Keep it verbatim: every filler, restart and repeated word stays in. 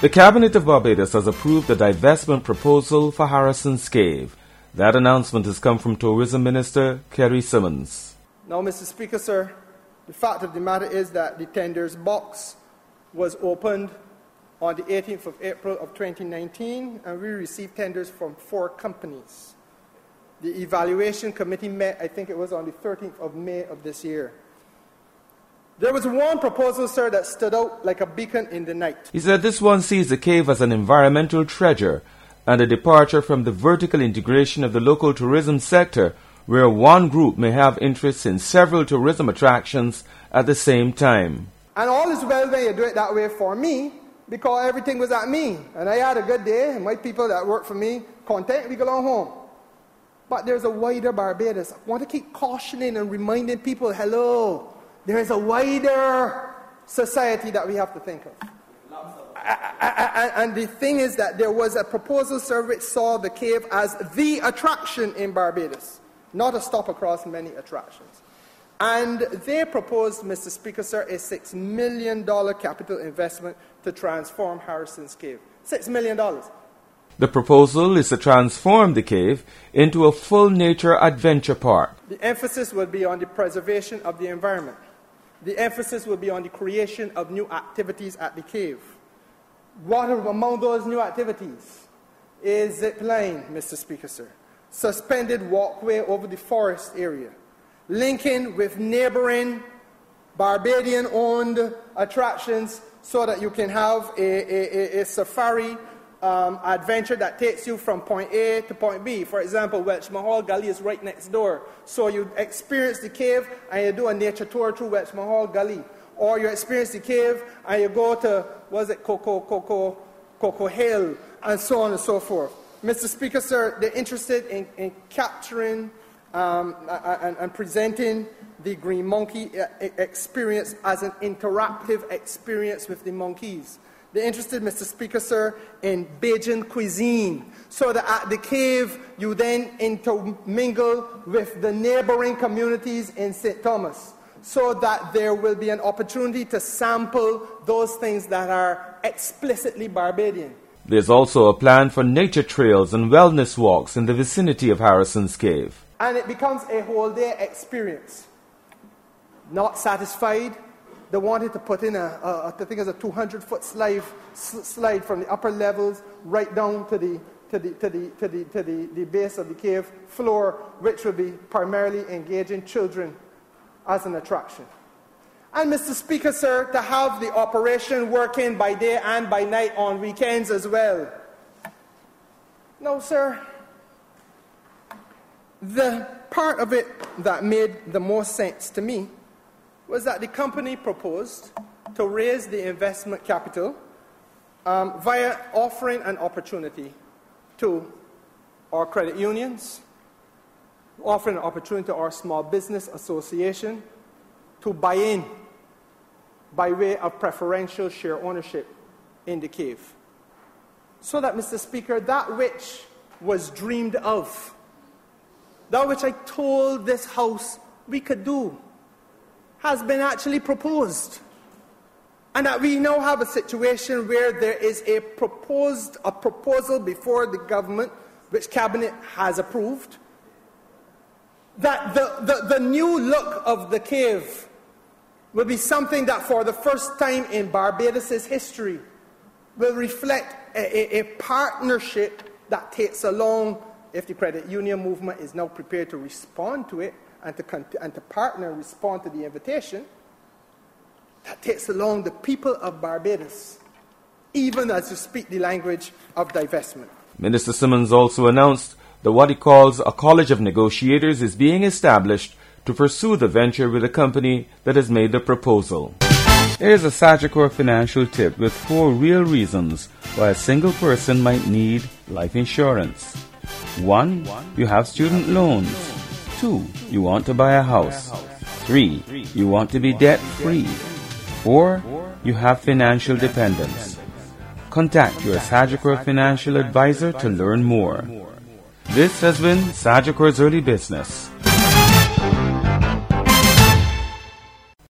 The Cabinet of Barbados has approved the divestment proposal for Harrison's Cave. That announcement has come from Tourism Minister Kerry Simmons. Now, Mister Speaker, sir, the fact of the matter is that the tenders box was opened on the eighteenth of April of twenty nineteen, and we received tenders from four companies. The evaluation committee met, I think it was on the thirteenth of May of this year. There was one proposal, sir, that stood out like a beacon in the night. He said this one sees the cave as an environmental treasure and a departure from the vertical integration of the local tourism sector, where one group may have interests in several tourism attractions at the same time. And all is well when you do it that way for me, because everything was at me. And I had a good day, and my people that work for me, content, we go on home. But there's a wider Barbados. I want to keep cautioning and reminding people, hello, there is a wider society that we have to think of. And the thing is that there was a proposal, sir, which saw the cave as the attraction in Barbados, not a stop across many attractions. And they proposed, Mister Speaker, sir, a six million dollars capital investment to transform Harrison's Cave. six million dollars. The proposal is to transform the cave into a full-nature adventure park. The emphasis will be on the preservation of the environment. The emphasis will be on the creation of new activities at the cave. What among those new activities is zip line, Mister Speaker, sir, suspended walkway over the forest area, linking with neighboring Barbadian-owned attractions so that you can have a, a, a, a safari um, adventure that takes you from point A to point B. For example, Welch Mahal Gully is right next door. So you experience the cave and you do a nature tour through Welch Mahal Gully. Or you experience the cave and you go to, what is it, Coco, Coco, Coco Hill, and so on and so forth. Mister Speaker, sir, they're interested in, in capturing um, and, and presenting the Green Monkey experience as an interactive experience with the monkeys. They're interested, Mister Speaker, sir, in Bajan cuisine, so that at the cave you then intermingle with the neighboring communities in Saint Thomas, so that there will be an opportunity to sample those things that are explicitly Barbadian. There's also a plan for nature trails and wellness walks in the vicinity of Harrison's Cave. And it becomes a whole day experience. Not satisfied, they wanted to put in a, a I think it's a two hundred foot slide, slide from the upper levels right down to the to the to the to the to the, the base of the cave floor, which will be primarily engaging children as an attraction. And Mister Speaker, sir, to have the operation working by day and by night on weekends as well. No, sir. The part of it that made the most sense to me was that the company proposed to raise the investment capital um, via offering an opportunity to our credit unions, offering an opportunity to our small business association to buy in by way of preferential share ownership in the cave. So that, Mister Speaker, that which was dreamed of, that which I told this House we could do, has been actually proposed. And that we now have a situation where there is a proposed a proposal before the government, which Cabinet has approved, that the, the, the new look of the cave will be something that for the first time in Barbados' history will reflect a, a, a partnership that takes along, if the credit union movement is now prepared to respond to it and to, and to partner and respond to the invitation, that takes along the people of Barbados, even as you speak the language of divestment. Minister Simmons also announced that what he calls a college of negotiators is being established to pursue the venture with a company that has made the proposal. Here's a Sagicor financial tip with four real reasons why a single person might need life insurance. One, you have student loans. Two, you want to buy a house. Three, you want to be debt-free. Four, you have financial dependence. Contact your Sagicor financial advisor to learn more. This has been Sagicor's Early Business.